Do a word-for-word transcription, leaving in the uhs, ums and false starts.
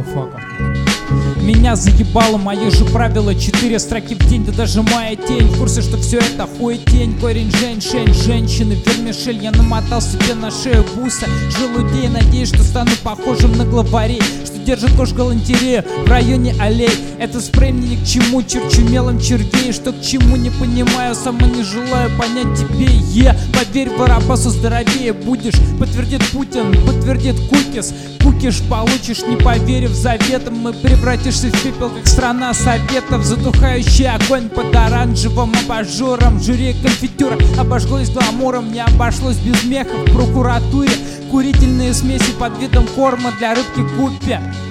мафака. Меня заебало мое же правило, четыре строки в день, да даже моя тень в курсе, что все это хуетень. Корень женьшень, женщины, вермишель. Я намотал себе на шею буса желудей, надеюсь, что стану похожим на главарей, что держит кож галантерею в районе аллей. Это спрей мне ни к чему, черчу мелом червей, что к чему не понимаю, сама не желаю понять тебе. Е, поверь, Воробасу здоровее будешь, подтвердит Путин, подтвердит Кукис. Кукиш получишь, не поверив заветам, мы превратишься в пепел, как страна советов. Затухающий огонь под оранжевым абажуром, жюри конфитюра обожглось гламуром, не обошлось без меха в прокуратуре. Курительные смеси под видом корма для рыбки гуппи.